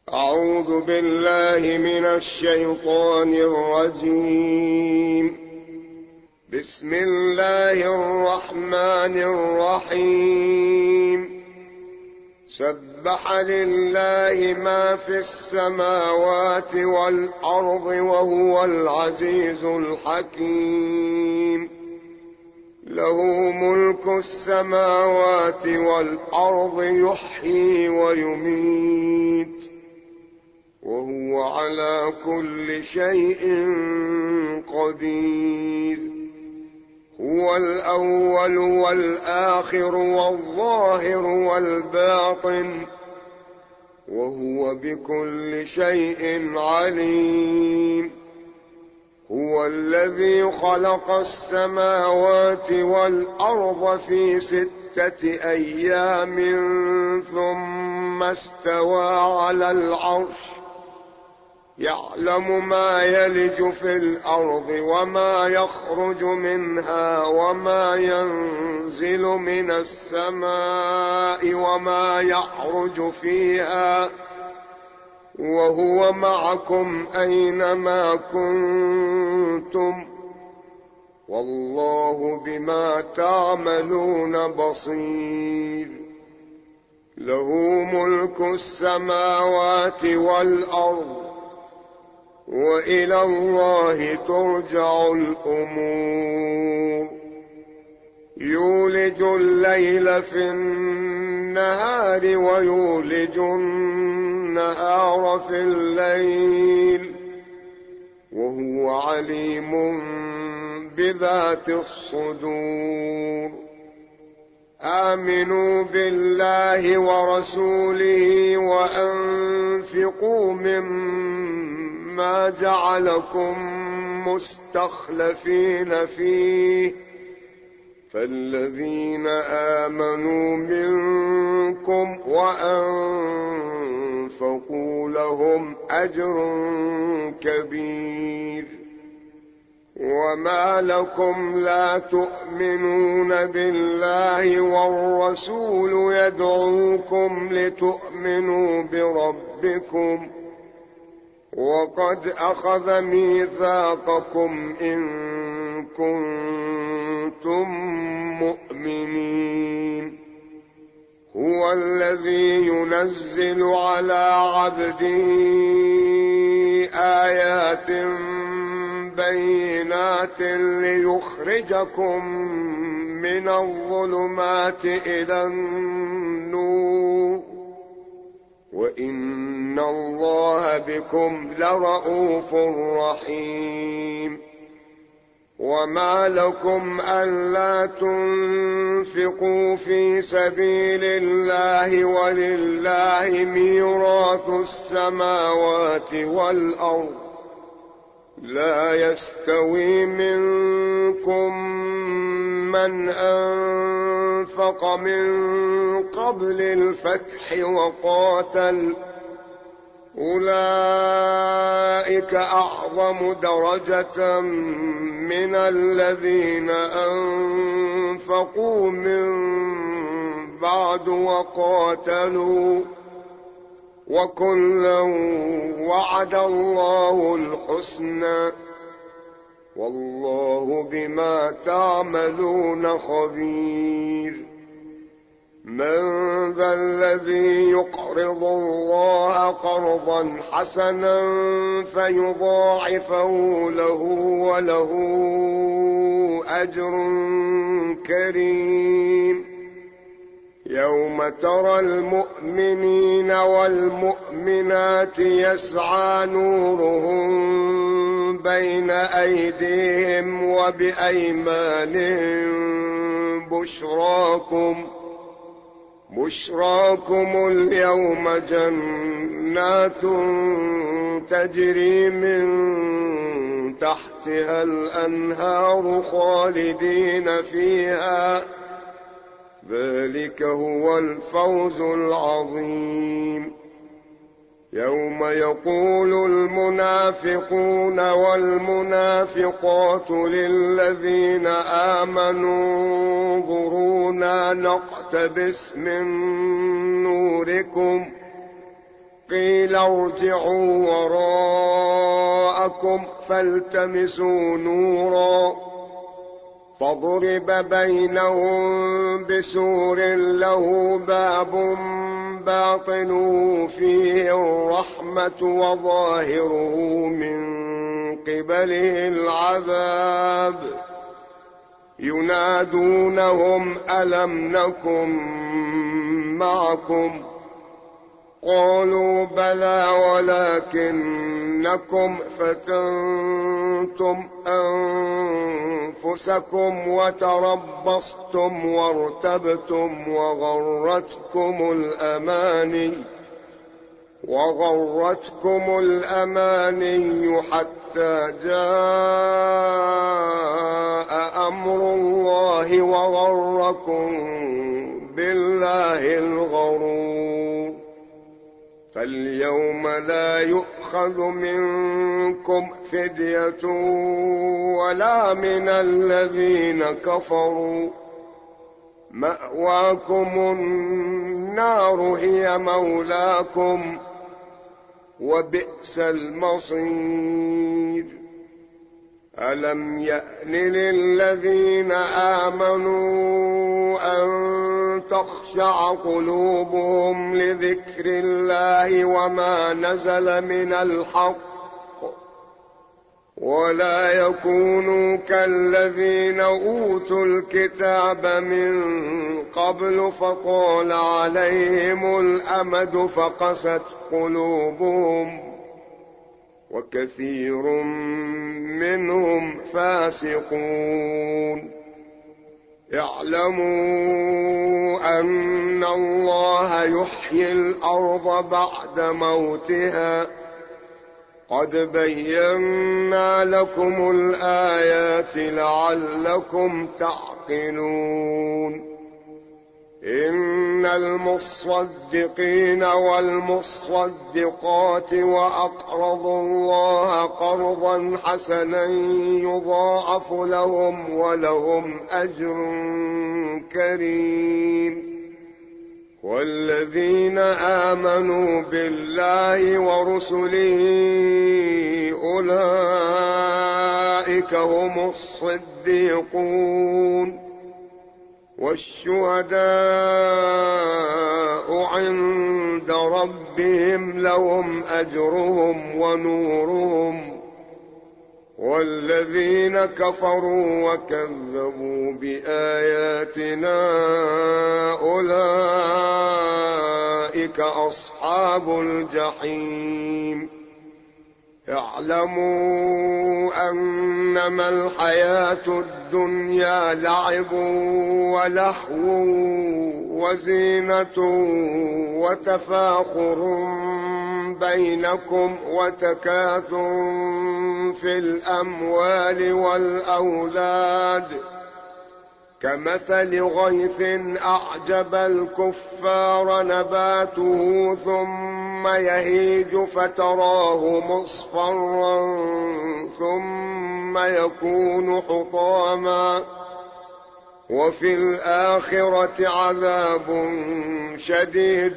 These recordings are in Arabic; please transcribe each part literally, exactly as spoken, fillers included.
أعوذ بالله من الشيطان الرجيم. بسم الله الرحمن الرحيم. سبح لله ما في السماوات والأرض وهو العزيز الحكيم. له ملك السماوات والأرض يحيي ويميت وهو على كل شيء قدير. هو الأول والآخر والظاهر والباطن وهو بكل شيء عليم. هو الذي خلق السماوات والأرض في ستة أيام ثم استوى على العرش يعلم ما يلج في الأرض وما يخرج منها وما ينزل من السماء وما يعرج فيها وهو معكم أينما كنتم والله بما تعملون بصير. له ملك السماوات والأرض وإلى الله ترجع الأمور. يولج الليل في النهار ويولج النهار في الليل وهو عليم بذات الصدور. آمنوا بالله ورسوله وأنفقوا مما جعلكم مستخلفين فيه فالذين آمنوا منكم وأنفقوا لهم أجر كبير. وما لكم لا تؤمنون بالله والرسول يدعوكم لتؤمنوا بربكم وقد أخذ ميثاقكم إن كنتم مؤمنين. هو الذي ينزل على عبده آيات بينات ليخرجكم من الظلمات إلى النور وإن الله بكم لرءوف رحيم. وما لكم ألا تنفقوا في سبيل الله ولله ميراث السماوات والأرض لا يستوي منكم من أنفق من قبل الفتح وقاتل أولئك أعظم درجة من الذين أنفقوا من بعد وقاتلوا وكلا وعد الله الحسنى والله بما تعملون خبير. من ذا الذي يقرض الله قرضا حسنا فيضاعفه له وله أجر كريم. يوم ترى المؤمنين والمؤمنات يسعى نورهم بين أيديهم وبأيمانهم بشراكم بشراكم اليوم جنات تجري من تحتها الأنهار خالدين فيها ذلك هو الفوز العظيم. يوم يقول المنافقون والمنافقات للذين آمنوا انظرونا نقتبس من نوركم قيل ارجعوا وراءكم فالتمسوا نورا فضرب بينهم بسور له باب باطنه فيه الرحمة وظاهره من قبله العذاب ينادونهم ألم نكن معكم قالوا بلى ولكنكم فتنتم أنفسكم وتربصتم وارتبتم وغرتكم الأماني وغرتكم الأماني حتى جاء أمر الله وغركم بالله الغرور فاليوم لا يؤخذ منكم فدية ولا من الذين كفروا مأواكم النار هي مولاكم وبئس المصير ألم يأن للذين آمنوا أن تخشع قلوبهم لذكر الله وما نزل من الحق ولا يكونوا كالذين أوتوا الكتاب من قبل فطال عليهم الأمد فقست قلوبهم وكثير منهم فاسقون اعلموا أن الله يحيي الأرض بعد موتها قد بينا لكم الآيات لعلكم تعقلون إن المصدقين والمصدقات وأقرضوا الله قرضا حسنا يضاعف لهم ولهم أجر كريم والذين آمنوا بالله ورسله أولئك هم الصديقون والشهداء عند ربهم لهم أجرهم ونورهم والذين كفروا وكذبوا بآياتنا أولئك أصحاب الجحيم اعلموا أنما الحياة الدنيا لعب ولهو وزينة وتفاخر بينكم وتكاثر في الأموال والأولاد كمثل غيث أعجب الكفار نباته ثم يهيج فتراه مصفرا ثم يكون حطاما وفي الآخرة عذاب شديد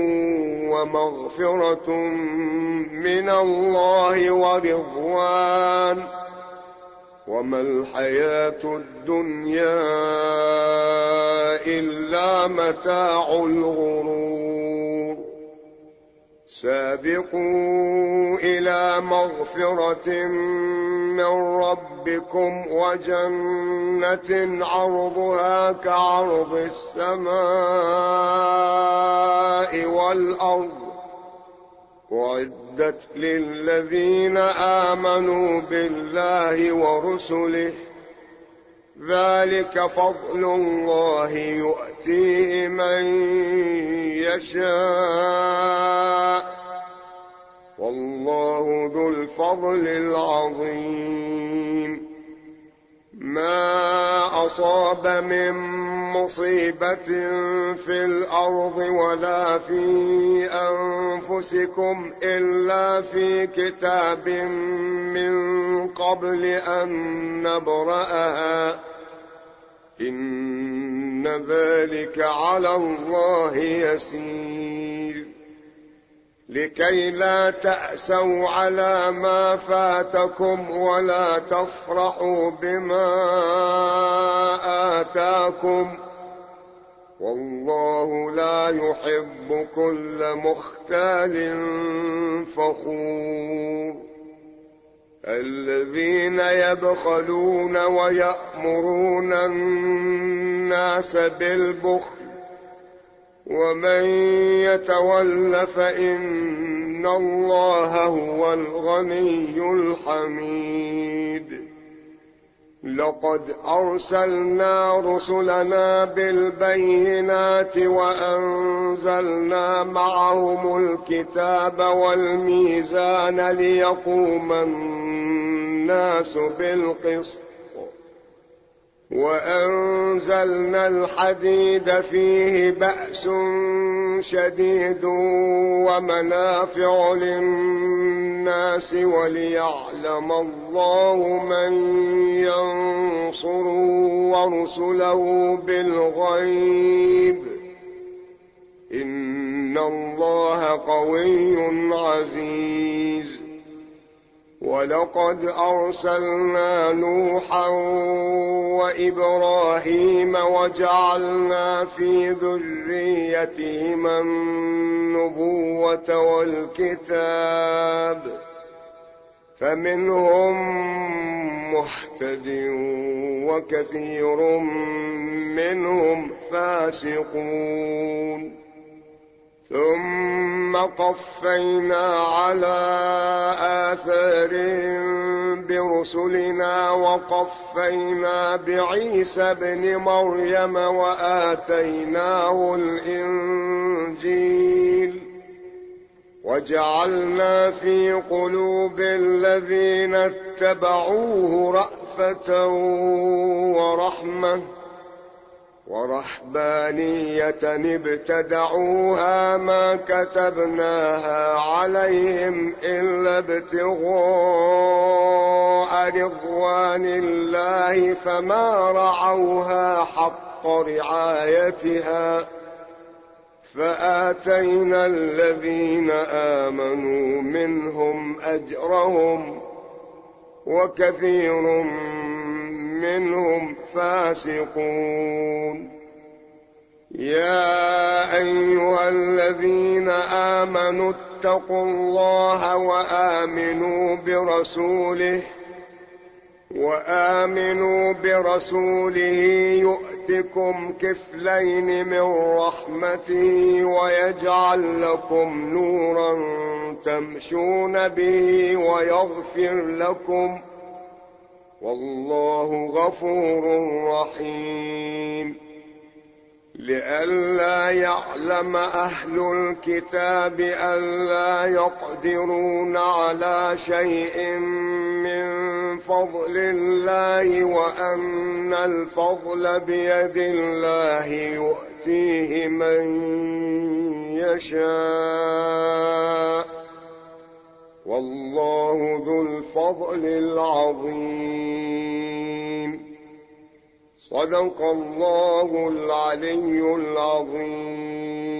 ومغفرة من الله ورضوان وما الحياة الدنيا إلا متاع الغرور سابقوا إلى مغفرة من ربكم وجنة عرضها كعرض السماء والأرض أعدت للذين آمنوا بالله ورسله ذلك فضل الله يؤتيه من يشاء والله ذو الفضل العظيم ما أصاب من مصيبة في الأرض ولا في أنفسكم إلا في كتاب من قبل أن نبرأها إن ذلك على الله يسير لكي لا تأسوا على ما فاتكم ولا تفرحوا بما آتاكم، والله لا يحب كل مختال فخور. الذين يبخلون ويأمرون الناس بالبخل ومن يتول فإن الله هو الغني الحميد. لقد أرسلنا رسلنا بالبينات وأنزلنا معهم الكتاب والميزان ليقوم الناس بالقسط، وأنزلنا الحديد فيه بأس شديد ومنافع للناس وليعلم الله من ينصره ورسله بالغيب، إن الله قوي عزيز. ولقد أرسلنا نوحا وإبراهيم وجعلنا في ذريتهما النبوة والكتاب، فمنهم مهتد وكثير منهم فاسقون. ثم قفينا على آثارهم برسلنا وقفينا بعيسى ابن مريم وآتيناه الإنجيل وجعلنا في قلوب الذين اتبعوه رأفة ورحمة ورهبانية ابتدعوها ما كتبناها عليهم إلا ابتغاء رضوان الله فما رعوها حق رعايتها، فآتينا الذين آمنوا منهم أجرهم وكثير منهم فاسقون. يا أيها الذين آمنوا اتقوا الله وآمنوا برسوله وآمنوا برسوله يؤتكم كفلين من رحمته ويجعل لكم نورا تمشون به ويغفر لكم، والله غفور رحيم. لئلا يعلم أهل الكتاب ألا يقدرون على شيء من فضل الله وأن الفضل بيد الله يؤتيه من يشاء، والله ذو الفضل العظيم. صدق الله العلي العظيم.